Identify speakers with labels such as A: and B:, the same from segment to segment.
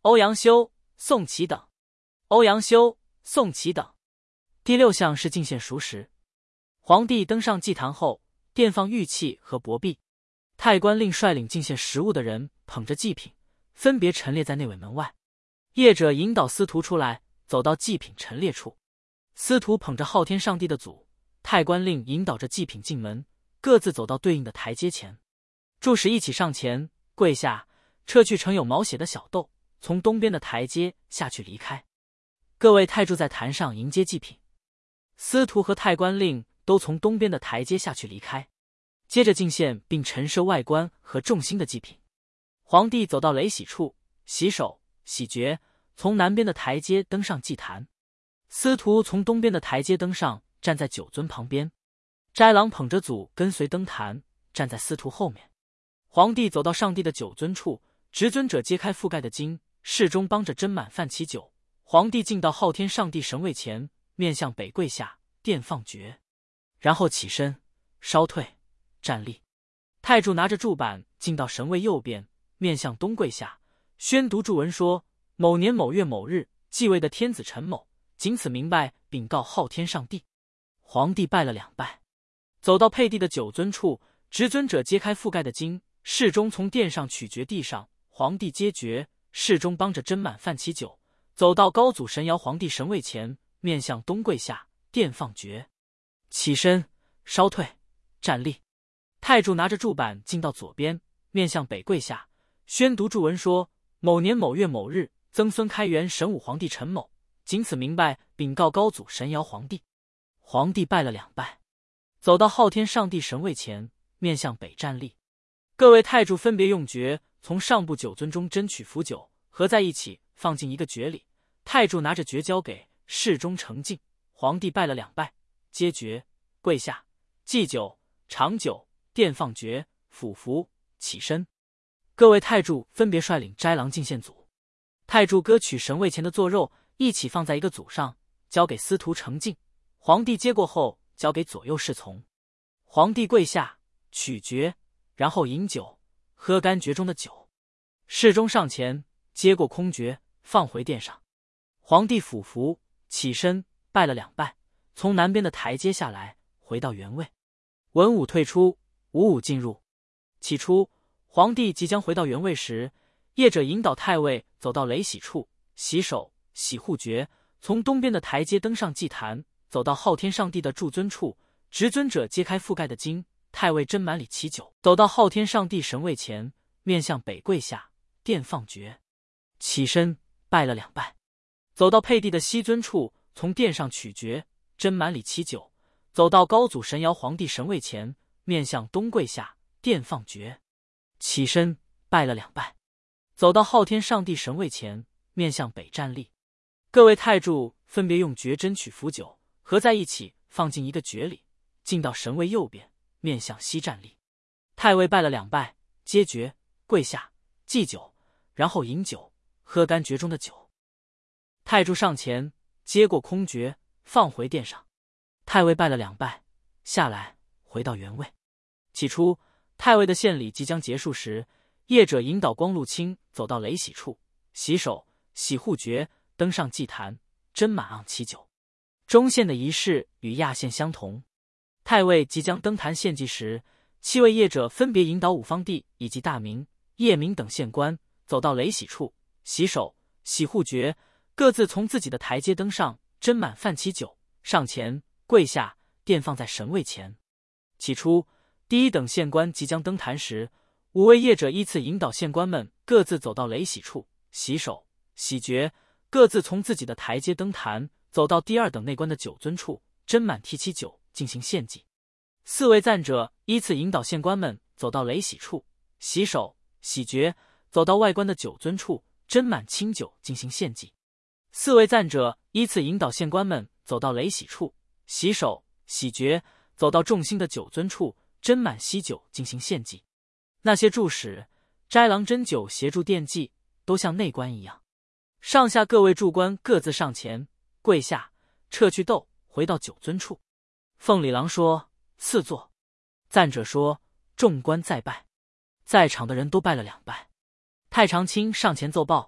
A: 欧阳修、宋祁等。欧阳修、宋祁等。第六项是进献熟食。皇帝登上祭坛后，殿放玉器和帛币，太官令率领进献食物的人捧着祭品，分别陈列在内委门外。业者引导司徒出来，走到祭品陈列处。司徒捧着昊天上帝的祖，太官令引导着祭品进门，各自走到对应的台阶前。柱使一起上前跪下，撤去盛有毛血的小豆，从东边的台阶下去离开。各位太柱在坛上迎接祭品，司徒和太官令都从东边的台阶下去离开，接着进献并陈设外观和众星的祭品。皇帝走到雷洗处，洗手洗爵，从南边的台阶登上祭坛。司徒从东边的台阶登上，站在九尊旁边。斋郎捧着祖跟随登坛，站在司徒后面。皇帝走到上帝的九尊处，执尊者揭开覆盖的经，侍中帮着斟满饭起酒。皇帝进到昊天上帝神位前，面向北跪下，殿放爵，然后起身稍退站立。太柱拿着柱板进到神位右边，面向东跪下，宣读柱文说：某年某月某日继位的天子陈某，仅此明拜，禀告昊天上帝。皇帝拜了两拜，走到配地的九尊处，执尊者揭开覆盖的经，侍中从殿上取爵地上，皇帝接爵，侍中帮着斟满饭起酒，走到高祖神尧皇帝神位前，面向东跪下，殿放爵，起身稍退站立。太柱拿着柱板进到左边，面向北跪下，宣读柱文说：某年某月某日，曾孙开元神武皇帝陈某，仅此明拜，禀告高祖神尧皇帝。皇帝拜了两拜，走到昊天上帝神位前，面向北站立。各位太柱分别用爵从上部九尊中斟取符酒，合在一起放进一个爵里。太柱拿着爵交给侍中呈进。皇帝拜了两拜，接爵，跪下，祭酒、尝酒，殿放爵，俯伏，起身。各位太柱分别率领斋郎进献祖。太柱割取神位前的做肉，一起放在一个祖上，交给司徒呈进。皇帝接过后，交给左右侍从。皇帝跪下取爵，然后饮酒，喝干爵中的酒。侍中上前接过空爵，放回殿上。皇帝俯伏起身，拜了两拜，从南边的台阶下来，回到原位。文武退出，武武进入。起初，皇帝即将回到原位时，业者引导太尉走到雷洗处，洗手洗护爵，从东边的台阶登上祭坛，走到昊天上帝的柱尊处，执尊者揭开覆盖的经，太尉斟满礼起酒，走到昊天上帝神位前，面向北跪下，殿放爵，起身拜了两拜，走到配地的西尊处，从殿上取爵，斟满礼起酒，走到高祖神尧皇帝神位前，面向东跪下，殿放爵，起身拜了两拜，走到昊天上帝神位前，面向北站立。各位太柱分别用爵斟取符酒，合在一起放进一个爵里，进到神位右边，面向西站立。太尉拜了两拜，接爵，跪下，祭酒，然后饮酒，喝干爵中的酒。太柱上前接过空爵，放回殿上。太尉拜了两拜，下来回到原位。起初，太尉的献礼即将结束时，业者引导光禄卿走到雷洗处，洗手洗护爵，登上祭坛，斟满盎起酒。中献的仪式与亚献相同。太尉即将登坛献祭时，7位业者分别引导五方帝以及大明、叶明等县官走到雷洗处，洗手洗护爵，各自从自己的台阶登上，斟满饭起酒，上前跪下，殿放在神位前。起初，第一等县官即将登坛时，5位业者依次引导县官们各自走到雷洗处，洗手洗爵，各自从自己的台阶登坛，走到第二等内官的九尊处，斟满提起酒进行献祭。4位赞者依次引导县官们走到雷洗处，洗手洗爵，走到外官的九尊处，斟满清酒进行献祭。4位赞者依次引导县官们走到雷洗处，洗手洗爵，走到众星的九尊处，斟满稀酒进行献祭。那些柱使、斋郎斟酒协助奠祭，都像内官一样。上下各位柱官各自上前跪下，撤去豆，回到九尊处。凤里郎说：赐座。赞者说：众官再拜。在场的人都拜了两拜。太常卿上前奏报：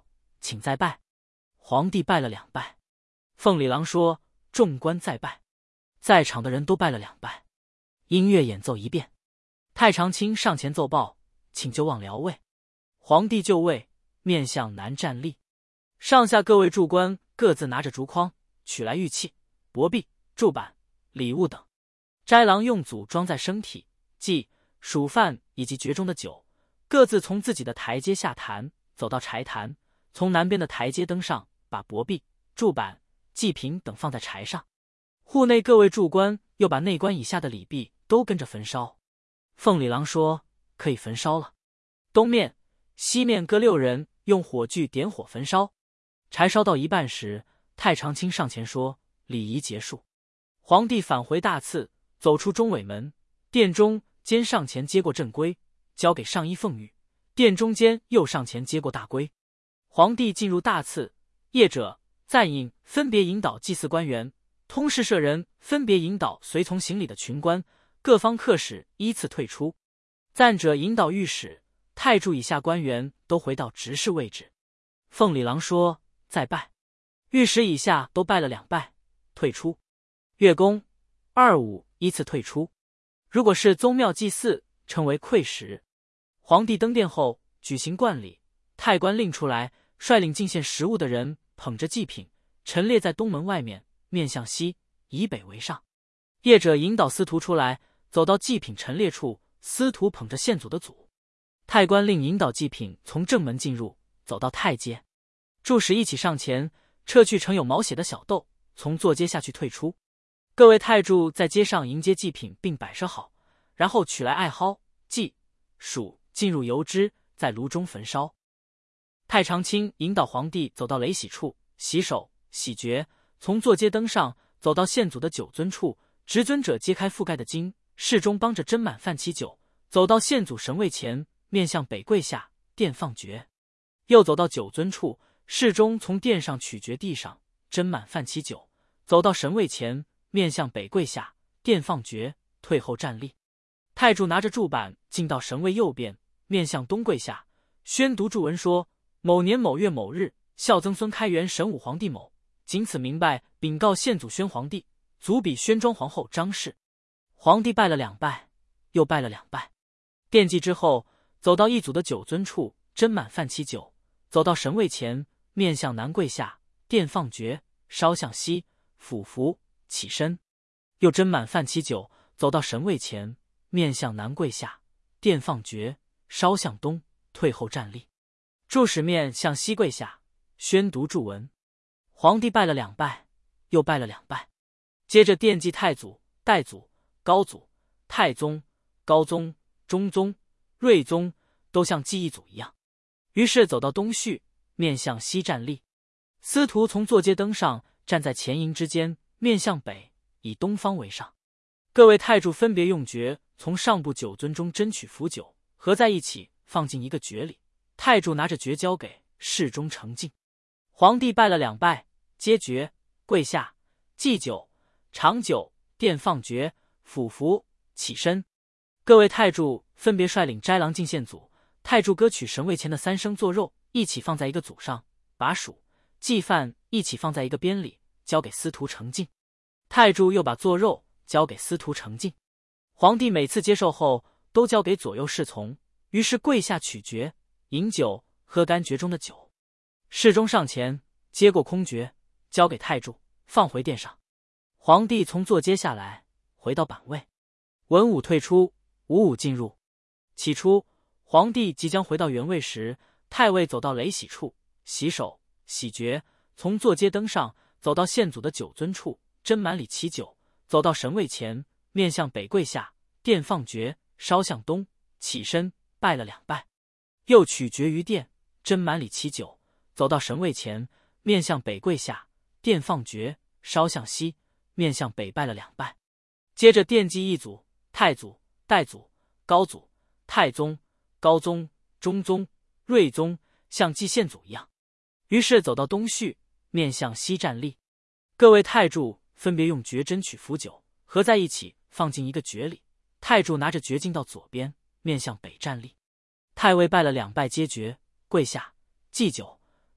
A: 请再拜。皇帝拜了2拜。凤里郎说：“众官再拜。”在场的人都拜了2拜。音乐演奏一遍，太常卿上前奏报，请就望辽位。皇帝就位，面向南站立。上下各位柱官各自拿着竹筐，取来玉器、帛币、柱板、礼物等。斋郎用祖装在生体、祭、蜀饭以及爵中的酒，各自从自己的台阶下坛，走到柴坛，从南边的台阶登上，把帛币、柱板、祭品等放在柴上。户内各位柱官又把内官以下的礼币都跟着焚烧。凤里郎说：“可以焚烧了。”东面、西面各6人用火炬点火焚烧。柴烧到一半时，太常卿上前说：“礼仪结束。”皇帝返回大次，走出中尾门，殿中间上前接过正规，交给上衣凤玉。殿中间又上前接过大规。皇帝进入大次，业者、赞印分别引导祭祀官员，通事舍人分别引导随从行礼的群官，各方客使依次退出。赞者引导御史、太柱以下官员都回到执事位置。凤里郎说：“再拜。”御史以下都拜了2拜，退出。乐公、二武依次退出。如果是宗庙祭祀，称为馈食。皇帝登殿后举行冠礼，太官令出来，率领进献食物的人捧着祭品，陈列在东门外面，面向西，以北为上。业者引导司徒出来，走到祭品陈列处，司徒捧着献祖的祖。太官令引导祭品从正门进入，走到太阶。柱使一起上前，撤去盛有毛血的小豆，从坐阶下去退出。各位太柱在街上迎接祭品并摆设好，然后取来艾蒿、稷、黍进入油脂，在炉中焚烧。太常卿引导皇帝走到雷洗处，洗手、洗爵，从坐阶登上，走到献祖的酒樽处，执尊者揭开覆盖的巾，侍中帮着斟满饭起酒，走到献祖神位前，面向北跪下，殿放爵。又走到酒樽处，侍中从殿上取爵地上，斟满饭起酒，走到神位前，面向北跪下，殿放爵，退后站立。太柱拿着柱板进到神位右边，面向东跪下，宣读祝文说：“某年某月某日，孝曾孙开元神武皇帝某，仅此明拜，禀告献祖宣皇帝，祖比宣庄皇后张氏。”皇帝拜了2拜，又拜了2拜。奠祭之后，走到一祖的酒樽处，斟满饭起酒，走到神位前，面向南跪下，殿放爵，烧向西，俯伏，起身。又斟满饭起酒，走到神位前，面向南跪下，殿放爵，烧向东，退后站立。柱使面向西跪下，宣读祝文。皇帝拜了2拜，又拜了2拜。接着奠祭太祖、代祖、高祖、太宗、高宗、中宗、睿宗，都像祭一祖一样。于是走到东序，面向西站立。司徒从坐阶登上，站在前营之间，面向北，以东方为上。各位太柱分别用爵从上部酒樽中斟取符酒，合在一起，放进一个爵里。太柱拿着爵交给侍中呈进。皇帝拜了2拜，接爵，跪下，祭酒、尝酒，殿放爵，俯伏，起身。各位太柱分别率领斋郎进献祖。太柱割取神位前的3升做肉，一起放在一个祖上，把黍、祭饭一起放在一个边里，交给司徒呈进。太柱又把做肉交给司徒呈进。皇帝每次接受后，都交给左右侍从，于是跪下取爵，饮酒，喝干爵中的酒。侍中上前接过空爵，交给太柱，放回殿上。皇帝从坐阶下来，回到板位。文武退出，武武进入。起初，皇帝即将回到原位时，太尉走到雷洗处，洗手、洗爵，从坐阶登上，走到献祖的酒樽处，斟满礼起酒，走到神位前，面向北跪下，殿放爵，烧向东，起身，拜了2拜。又取爵于殿，斟满礼起酒，走到神位前，面向北跪下，殿放爵，烧向西，面向北拜了2拜。接着奠祭一祖、太祖、代祖、高祖、太宗、高宗、中宗、睿宗，像祭献祖一样。于是走到东序，面向西站立。各位太柱分别用爵斟取符酒，合在一起，放进一个爵里。太柱拿着爵进到左边，面向北站立。太尉拜了2拜，接爵，跪下，祭酒，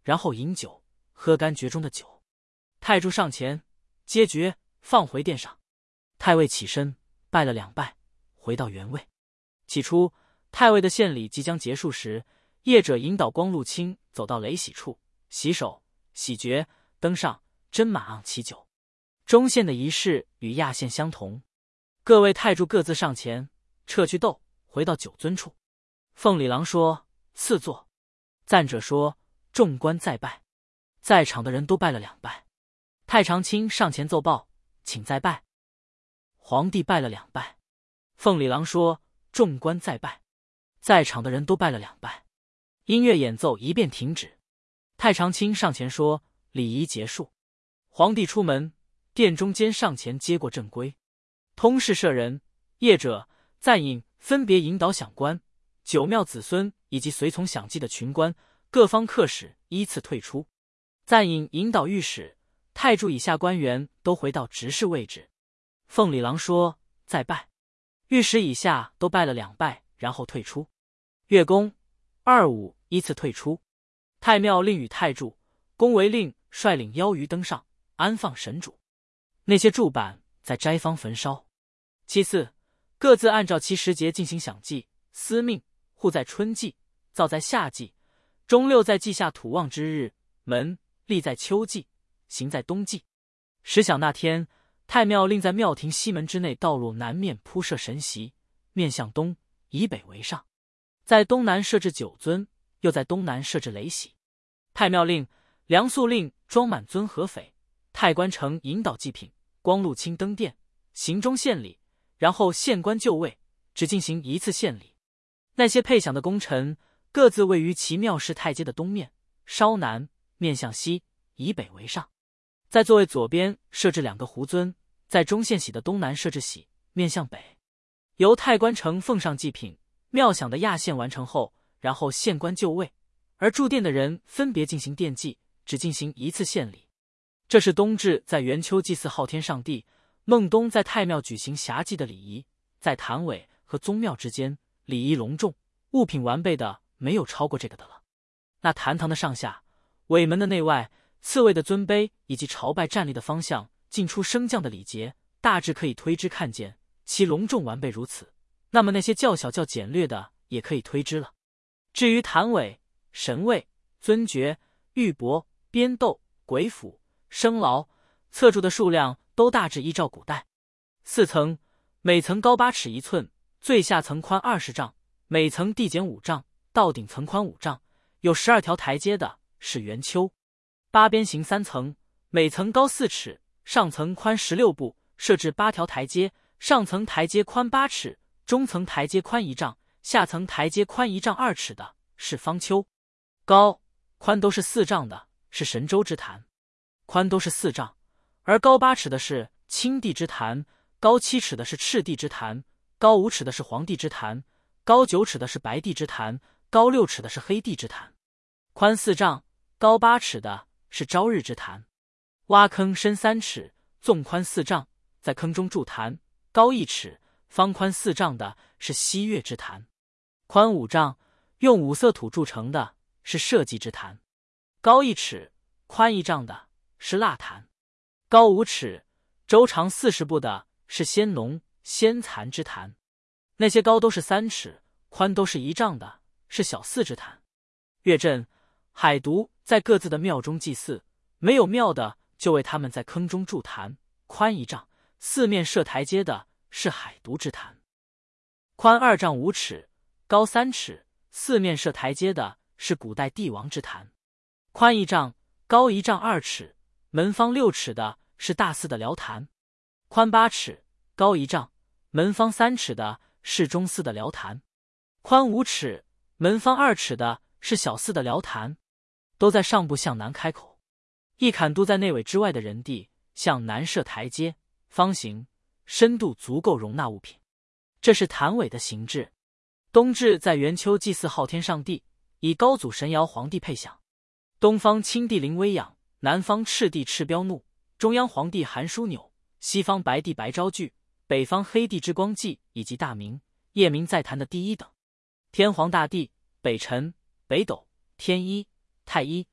A: 然后饮酒，喝干爵中的酒。太柱上前接爵，放回殿上。太尉起身拜了2拜，回到原位。起初太尉的献礼即将结束时，业者引导光禄卿走到雷洗处，洗手、洗爵，登上，斟满盎其酒。中献的仪式与亚献相同。各位太柱各自上前，撤去斗，回到酒樽处。凤里郎说：“赐座。”赞者说：“众官再拜。”在场的人都拜了2拜。太常卿上前奏报：“请再拜。”皇帝拜了2拜。凤里郎说：“众官再拜。”在场的人都拜了2拜。音乐演奏一遍停止。太常卿上前说：“礼仪结束。”皇帝出门，殿中间上前接过正规。通事舍人、业者、赞引分别引导享官、九庙子孙以及随从享祭的群官，各方客使依次退出。赞引导御史、太柱以下官员都回到执事位置。凤里郎说：“再拜。”御史以下都拜了2拜，然后退出。乐公、二武依次退出。太庙令与太柱、宫闱令率领邀舆登上，安放神主。那些柱板在斋坊焚烧。其次，各自按照其时节进行享祭、司命，户在春季，灶在夏季，中六在季下土旺之日，门立在秋季，行在冬季。时享那天，太庙令在庙庭西门之内道路南面铺设神席，面向东，以北为上，在东南设置酒樽，又在东南设置雷洗。太庙令梁肃令装满尊和匪，太官城引导祭品，光禄卿登殿，行中献礼，然后县官就位，只进行1次献礼。那些配享的功臣各自位于其庙室太阶的东面，稍南，面向西，以北为上。在座位左边设置2个壶樽，在中献喜的东南设置喜，面向北。由太官城奉上祭品，庙享的亚献完成后，然后县官就位，而驻殿的人分别进行奠祭，只进行1次献礼。这是冬至在元丘祭祀昊天上帝，孟冬在太庙举行霞祭的礼仪。在坛尾和宗庙之间，礼仪隆重，物品完备的没有超过这个的了。那坛堂的上下、尾门的内外、次位的尊卑以及朝拜站立的方向、进出升降的礼节，大致可以推知看见，其隆重完备如此，那么那些较小较简略的也可以推知了。至于坛尾、神位、尊爵、玉帛、边斗、鬼斧、生劳、侧柱的数量都大致依照古代。4层，每层高8尺1寸，最下层宽20丈，每层递减5丈，到顶层宽5丈，有12条台阶的是圆丘。8边形3层，每层高4尺，上层宽16步，设置8条台阶，上层台阶宽8尺，中层台阶宽1丈，下层台阶宽1丈2尺的是方丘。高、宽都是4丈的是神州之坛，宽都是4丈，而高8尺的是青帝之坛，高7尺的是赤帝之坛，高5尺的是黄帝之坛，高9尺的是白帝之坛，高6尺的是黑帝之坛。宽4丈、高8尺的是朝日之坛。挖坑深3尺，纵宽4丈，在坑中筑坛，高1尺，方宽4丈的是西岳之坛。宽5丈，用5色土铸成的是社稷之坛。高1尺，宽1丈的是腊坛。高5尺，周长40步的是先农、先蚕之坛。那些高都是3尺，宽都是1丈的是小姒之坛。岳震、海独在各自的庙中祭祀，没有庙的就为他们在坑中筑坛，宽1丈，四面设台阶的是海独之坛。宽2丈5尺，高3尺，四面设台阶的是古代帝王之坛。宽1丈，高1丈2尺，门方6尺的是大祀的辽坛。宽8尺，高1丈，门方3尺的是中祀的辽坛。宽5尺，门方2尺的是小祀的辽坛。都在上部向南开口。一坎都在内尾之外的人地，向南设台阶，方形，深度足够容纳物品。这是坛尾的形制。冬至在元丘祭祀昊天上帝，以高祖神尧皇帝配享。东方青帝临危仰，南方赤帝赤标怒，中央皇帝韩枢纽，西方白帝白昭具，北方黑帝之光纪以及大明、夜明在坛的第一等。天皇大帝、北辰、北斗、天一、太一、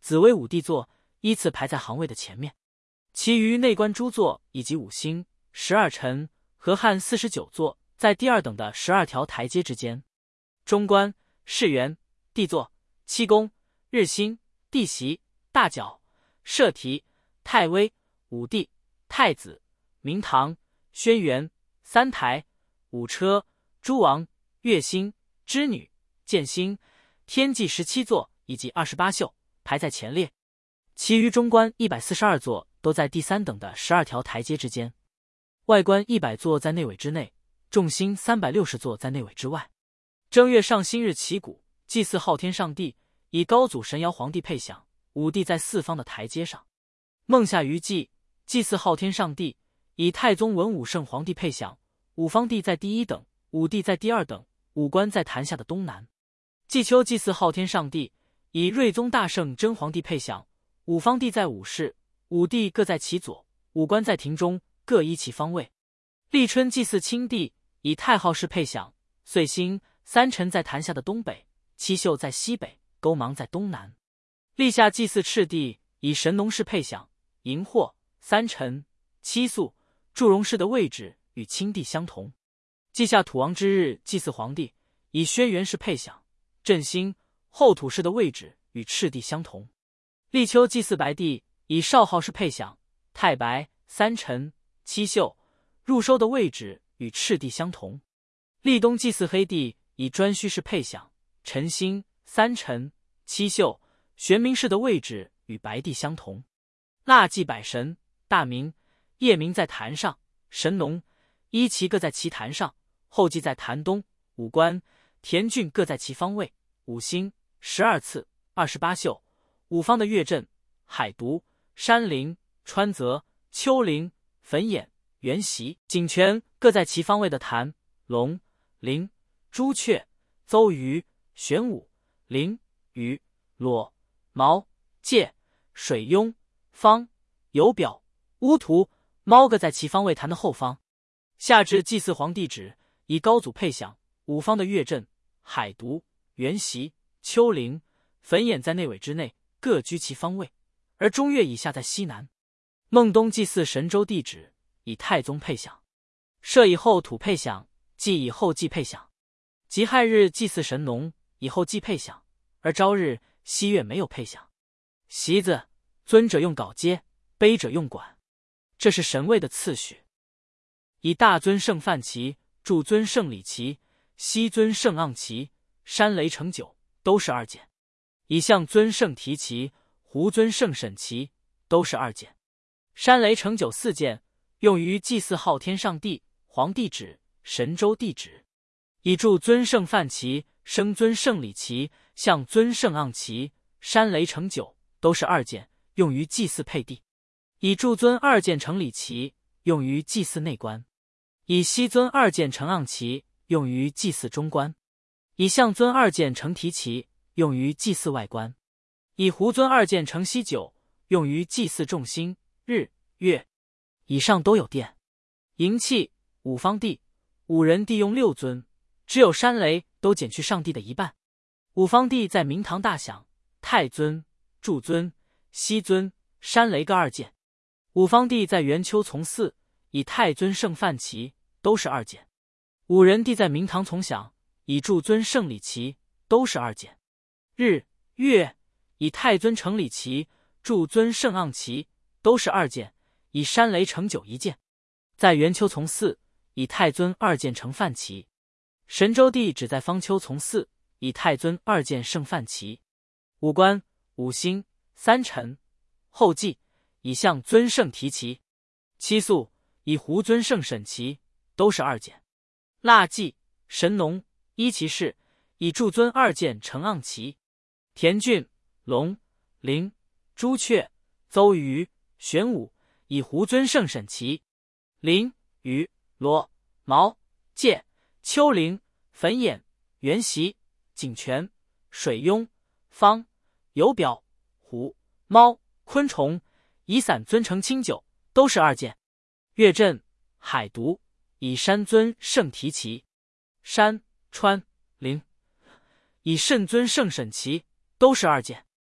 A: 紫微五帝座依次排在行位的前面，其余内官诸座以及五星、12辰、河汉49座在第二等的12条台阶之间。中官、世元、帝座、七宫、日星、帝席、大角、摄提、太微、武帝、太子、明堂、轩辕、三台、五车、诸王、月星、织女、剑星、天际17座以及28宿排在前列，其余中官142座都在第三等的12条台阶之间，外官100座在内纬之内，众星360座在内纬之外。正月上辛日旗鼓，祭祀昊天上帝，以高祖神尧皇帝配享，五帝在四方的台阶上。孟夏余祭，祭祀昊天上帝，以太宗文武圣皇帝配享，五方帝在第一等，五帝在第二等，五官在坛下的东南。季秋祭祀昊天上帝，以睿宗大圣真皇帝配享，五方帝在五室，五帝各在其左，五官在庭中，各依其方位。立春祭祀清帝，以太昊氏配享，岁星、三辰在坛下的东北，七宿在西北，勾芒在东南。立夏祭祀赤帝，以神农氏配享，荧惑、三辰、七宿、祝融氏的位置与清帝相同。季下土王之日祭祀皇帝，以轩辕氏配享，震星、后土氏的位置与赤帝相同。立秋祭祀白帝，以少昊氏配享，太白、三辰、七宿、入收的位置与赤帝相同。立冬祭祀黑帝，以颛顼氏配享，辰星、三辰、七宿、玄冥氏的位置与白帝相同。腊祭百神，大明、夜明在坛上，神农、伊奇各在其坛上，后稷在坛东，五官、田郡各在其方位，五星、12次、28宿，五方的月阵、海渎、山陵、川泽、丘陵、汾兖、元习、井泉各在其方位的坛、龙、灵、朱雀、邹鱼、玄武、灵、羽、裸、毛、介、水庸、方、有表、乌图、猫各在其方位坛的后方。夏至祭祀皇帝旨，以高祖配享，五方的月阵、海渎、元习、丘陵、汾兖在内纬之内，各居其方位，而中月以下在西南。孟冬祭祀神州地旨，以太宗配享，设以后土配享，祭以后稷配享。己亥日祭祀神农，以后稷配享，而朝日、西月没有配享。席子，尊者用镐接，卑者用管，这是神位的次序。以大尊圣范齐、柱尊圣礼齐、西尊圣盎齐、山雷成九都是二简；以象尊圣提齐、胡尊圣审齐都是二简。山雷成九四件，用于祭祀昊天上帝、皇帝旨、神州地旨。以柱尊圣范齐、升尊圣礼齐、象尊圣盎齐、山雷成九都是二简，用于祭祀配地。以柱尊二件成礼齐，用于祭祀内官；以西尊二件成盎齐，用于祭祀中官；以象尊二件成提齐，用于祭祀外官；以胡尊二件成西九，用于祭祀众星、日、月。以上都有殿。迎器，五方帝、五人帝用6尊，只有山雷都减去上帝的一半。五方帝在明堂大享，太尊、柱尊、西尊、山雷各二件。五方帝在元丘从4，以太尊圣范齐，都是二件。五人帝在明堂从享，以柱尊圣礼齐，都是二件。日、月，以太尊成礼齐，柱尊圣盎齐，都是二件，以山雷成九一件。在元丘从4，以太尊二件成范齐。神州地只在方丘从4，以太尊二件圣范齐。五官、五星、三辰、后稷，以象尊圣提齐。七宿，以胡尊圣审齐，都是二件。腊祭，神农、伊奇氏，以柱尊二件成盎齐。田郡、龙、灵、朱雀、邹鱼、玄武，以胡尊圣审齐。灵、羽、裸、毛、介、丘陵、汾兖、元习、井泉、水庸、方、有表、虎、猫、昆虫，以散尊成清九，都是二件。月阵、海渎，以山尊圣提齐。山、川、陵，以圣尊圣审齐，都是二件。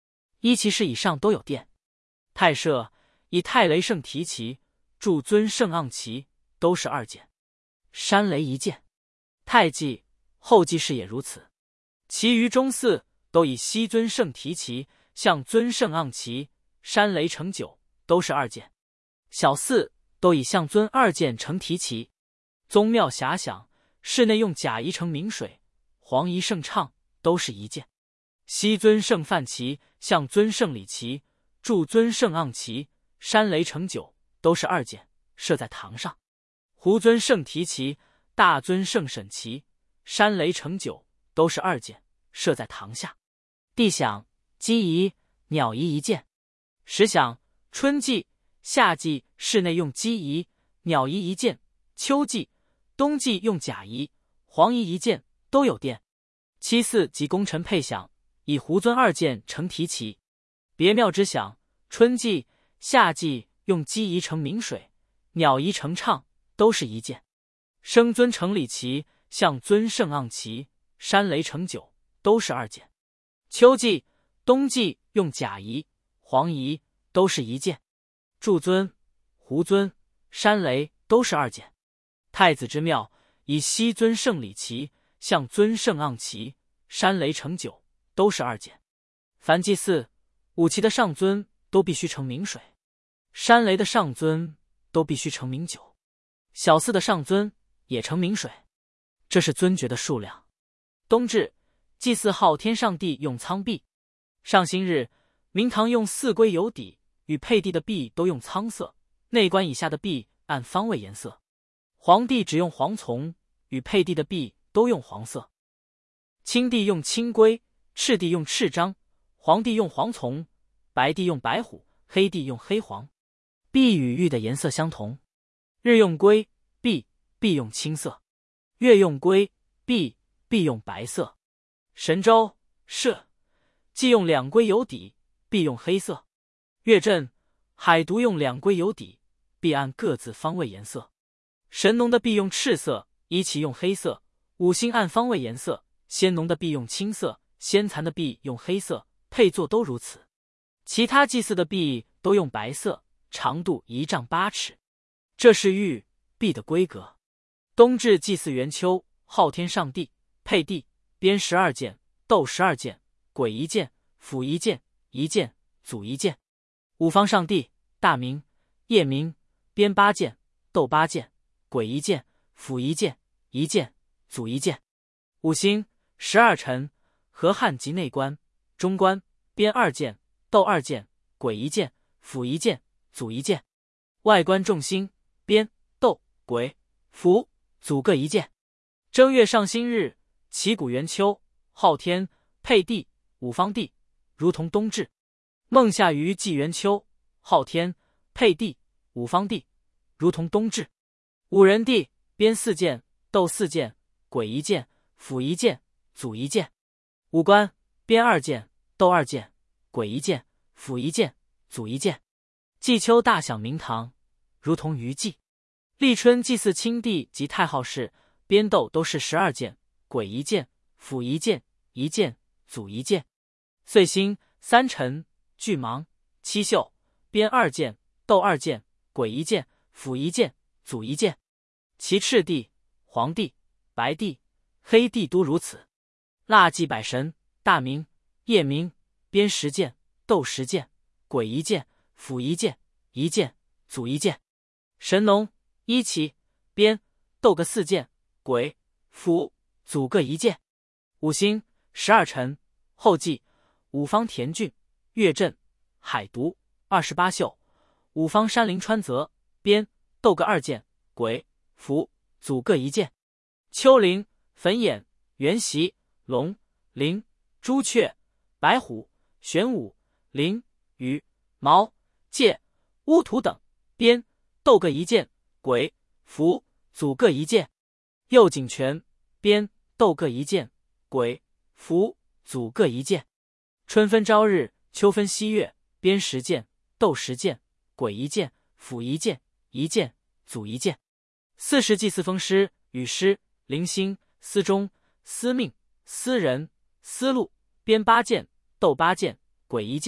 A: 一骑士以上都有殿。太射以太雷圣提旗，祝尊圣盎旗，都是2件。山雷1件。太祭、后继事也如此。其余中祀都以西尊圣提旗，向尊圣盎旗，山雷成9，都是2件。小祀都以象尊2件成提旗。宗庙遐想，室内用甲仪成明水，黄仪圣唱，都是1件。西尊圣范旗，象尊圣礼旗，祝尊圣盎旗，山雷成9，都是2件，设在堂上。胡尊圣提旗，大尊圣审旗，山雷成9，都是2件，设在堂下。地享鸡仪、鸟仪1件。时享春季、夏季室内用鸡仪、鸟仪1件，秋季、冬季用甲仪、黄仪1件，都有殿。七祀及功臣配享，以胡尊2件成提旗。别庙之享，春季、夏季用鸡仪成明水，鸟仪成唱，都是1件。生尊成礼旗，象尊圣盎旗，山雷成9，都是2件。秋季、冬季用甲仪、黄仪，都是1件。祝尊、胡尊、山雷都是2件。太子之庙，以西尊圣礼旗，象尊圣盎旗，山雷成9，都是2件。凡祭祀、武旗的上尊都必须成明水，山雷的上尊都必须成明酒，小祀的上尊也成明水。这是尊爵的数量。冬至，祭祀昊天上帝用苍璧。上新日，明堂用4龟有底，与配地的璧都用苍色，内棺以下的璧按方位颜色。黄帝只用黄从，与配地的璧都用黄色。青帝用青龟，赤帝用赤章，黄帝用黄从，白帝用白虎，黑帝用黑黄。璧与玉的颜色相同。日用龟、璧，璧用青色；月用龟、璧，璧用白色。神州、社既用2龟有底，璧用黑色；月镇、海独用2龟有底，璧按各自方位颜色。神农的璧用赤色，乙己用黑色；五星按方位颜色。先农的璧用青色，先蚕的璧用黑色，配座都如此。其他祭祀的璧都用白色，长度1丈8尺。这是玉、璧的规格。冬至祭祀元丘、昊天上帝、配地、编12件、斗12件、鬼1件、斧1件、1件、祖1件。五方上帝、大明、夜明、编8件、斗8件、鬼1件、斧1件、1件、祖1件。五星、12辰、河汉及内官、中官、编2件、斗2件、鬼1件、斧1件、祖1件。外观众星、编、斗、鬼、斧、祖各1件。正月上新日，旗鼓元丘、昊天、配地、五方帝，如同冬至。孟夏于祭元丘、昊天、配地、五方帝，如同冬至。五人帝编4件、斗4件、鬼1件、斧1件、祖1件。五官编2件、斗2件、鬼1件、斧1件、祖1件。祭秋大享明堂，如同余祭。立春祭祀清帝及太昊氏，编斗都是12件、鬼1件、斧1件、1件、祖1件。岁星、3辰、巨芒、七宿，编2件、斗2件、鬼1件、斧1件、祖1件。其赤帝、黄帝、白帝、黑帝都如此。腊祭百神，大明、夜明，编10件、斗10件、鬼1件、斧1件、1件、祖1件。神农、一期，编、斗各4件，鬼、斧、祖各1件。五星、12辰、后继、五方田郡、岳镇、海独、28宿，五方山林川泽，编、斗各2件，鬼、斧、祖各1件。丘陵、汾眼、元习、龙、灵、朱雀、白虎、玄武、灵、羽、毛、介、乌土等，编、斗各1件，鬼、斧、祖各1件。右井泉，编、斗各1件，鬼、斧、祖各1件。春分朝日，秋分夕月，编10件，斗10件，鬼1件，斧1件，1件，祖1件。40祭祀封师、羽师、灵星、司中、司命、司人、司禄，编8件，斗8件，鬼1件，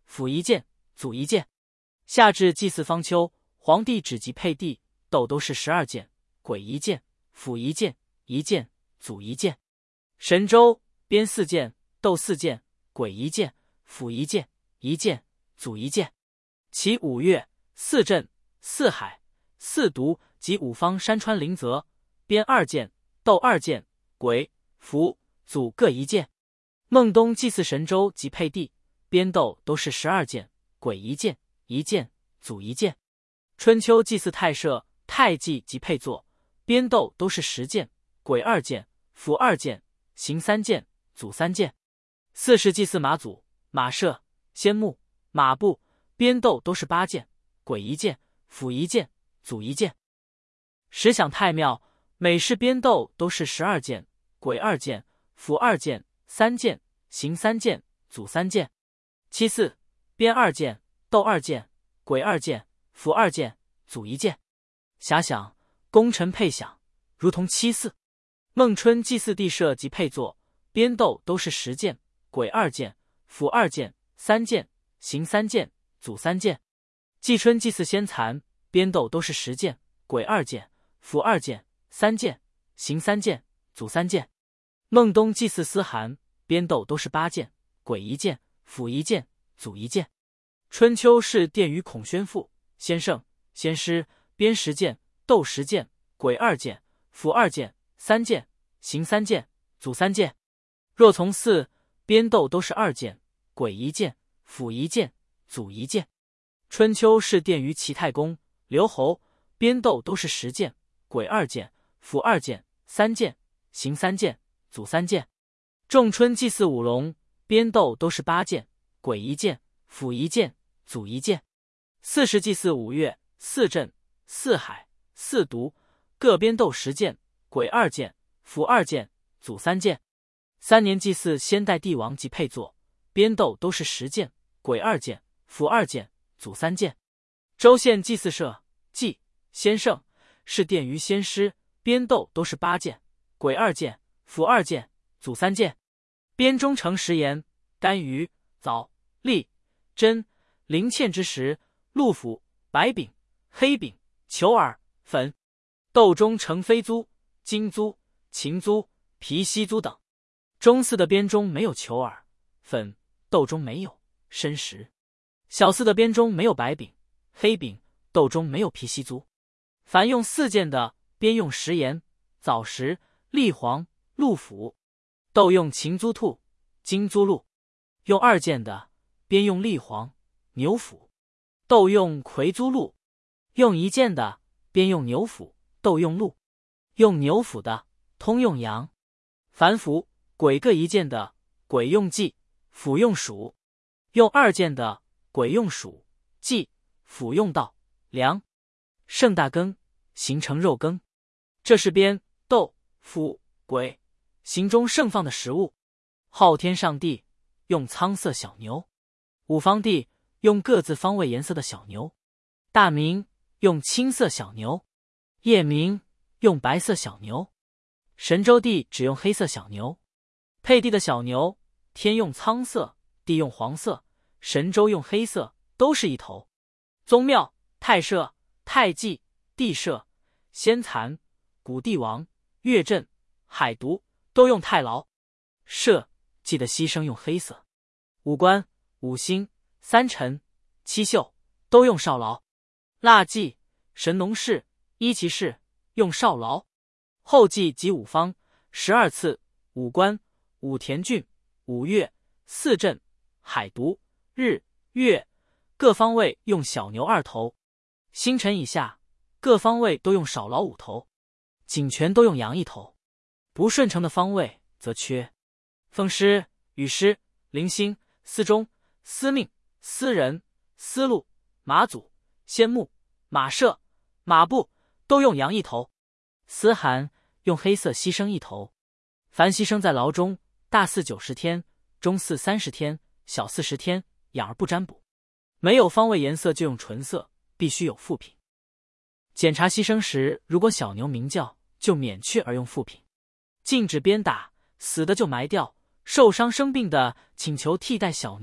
A: 辅一件，祖一件。夏至祭祀方丘，皇帝只及配地，斗都是12件，癸一件，辅一件，一件，祖一件。神州编4件，斗4件，癸一件，辅一件，一件，祖一件。其5月4镇、4海、4渎及5方山川陵泽，编2件，斗2件，癸、辅、祖各一件。孟冬祭祀神州及配地，编斗都是12件，癸一件，一件，祖一件。春秋祭祀太社、太纪及配座，编斗都是10件，癸2件，辅2件，行3件，祖3件。巳时祭祀马祖、马社、先牧、马部，编斗都是8件，癸一件，辅一件，祖一件。时享太庙，每事编斗都是12件，癸2件，辅2件，3件，行3件，祖3件。其巳编2件，斗2件，癸2件，辅2件，祖一件。遐想功臣配享，如同七巳。孟春祭祀地社及配座，编斗都是10件，癸2件，辅2件，3件，行3件，祖3件。季春祭祀先蚕，编斗都是10件，癸2件，辅2件，3件，行3件，祖3件。孟冬祭祀思寒，编斗都是8件，癸一件，辅一件，祖一件。春秋是殿于孔宣父、先圣、先师，编10件，斗10件，癸2件，辅2件，3件，行3件，祖3件。若从巳，编斗都是2件，癸一件，辅一件，祖一件。春秋是殿于齐太公、刘侯，编斗都是10件，癸2件，辅2件，3件，行3件，祖3件。仲春祭祀五龙，编斗都是8件，癸一件，辅一件，祖一件。巳时祭祀5月4镇、4海、4渎，各编斗10件，癸2件，辅2件，祖3件。3年祭祀先代帝王及配座，编斗都是10件，癸2件，辅2件，祖3件。州县祭祀社、祭、先圣，是殿于先师，编斗都是8件，癸2件，辅2件，祖3件。编中承食盐、甘鱼、枣、栗、真、灵芡之食，鹿脯、白饼、黑饼、球耳、粉。斗中承飞租、金租、禽租、皮犀租等。中巳的编中没有球耳、粉，斗中没有参食。小巳的编中没有白饼、黑饼，斗中没有皮犀租。凡用4件的，编用食盐、枣食、栗黄、鹿脯；斗用禽租兔、金租鹿。用2件的，编用栗黄、牛脯；斗用葵租鹿。用1件的，编用牛脯，斗用鹿。用牛脯的，通用羊。凡辅、癸各1件的，癸用季，辅用黍；用2件的，癸用黍、季，辅用稻、粮。盛大羹，形成肉羹。这是编、斗、辅、癸行中盛放的食物。昊天上帝用苍色小牛，五方帝用各自方位颜色的小牛，大明用青色小牛，夜明用白色小牛，神州地只用黑色小牛。配地的小牛，天用苍色，地用黄色，神州用黑色，都是一头。宗庙、太社、太纪、地社、先蚕、古帝王、月镇、海渎都用太牢。社、稷的牺牲用黑色。五官、五星、3辰、7宿都用少劳。腊祭、神农氏、伊其氏用少劳。后祭及5方、12次、5官、5田郡、5岳、4镇、海渎、日、月，各方位用小牛2头。星辰以下，各方位都用少劳5头。井泉都用羊1头。不顺承的方位则缺。奉师、羽师、灵星、司中、司命、司人、司路、马祖、先牧、马社、马部都用羊1头。司寒用黑色牺牲1头。凡牺牲在牢中，大巳90天，中巳30天，小巳10天，养而不占卜。没有方位颜色就用纯色，必须有副品。检查牺牲时，如果小牛鸣叫，就免去而用副品。禁止鞭打，死的就埋掉，受伤生病的请求替代小牛，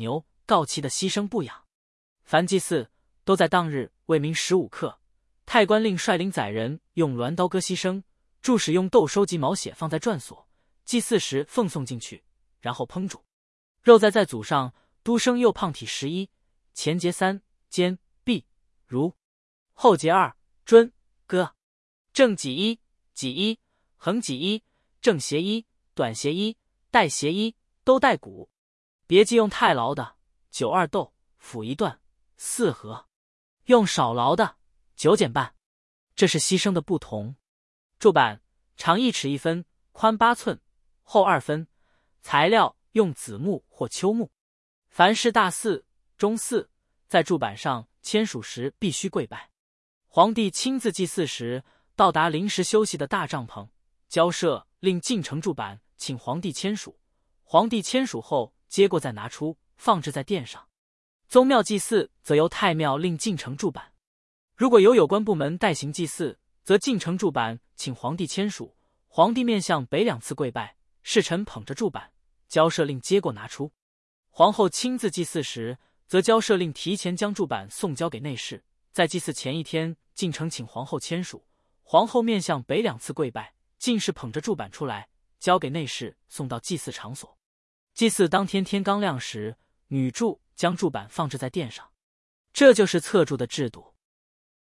A: 告其的牺牲不养。凡祭祀都在当日未明15刻，太官令率领宰人用鸾刀割牺牲，助使用豆收集毛血放在转所，祭祀时奉送进去，然后烹煮。肉在祖上都生幼胖体11，前节3，肩臂如，后节2，尊歌。正脊1，脊1，横脊1，正斜1，短斜1，带斜1，都带骨。别忌用太牢的，92豆，斧1段，4合；用少牢的，9减半。这是牺牲的不同。柱板长1尺1分，宽8寸，厚2分。材料用紫木或秋木。凡是大祀、中祀，在柱板上签署时必须跪拜。皇帝亲自祭祀时，到达临时休息的大帐篷，交涉令进城柱板，请皇帝签署。皇帝签署后，接过再拿出，放置在殿上。宗庙祭祀则由太庙令进城柱板。如果有关部门代行祭祀，则进城柱板，请皇帝签署。皇帝面向北2次跪拜，侍臣捧着柱板，交涉令接过拿出。皇后亲自祭祀时，则交涉令提前将柱板送交给内侍，在祭祀前一天进城请皇后签署。皇后面向北2次跪拜，进士捧着柱板出来，交给内侍送到祭祀场所。祭祀当天天刚亮时，女柱将柱板放置在殿上。这就是册柱的制度。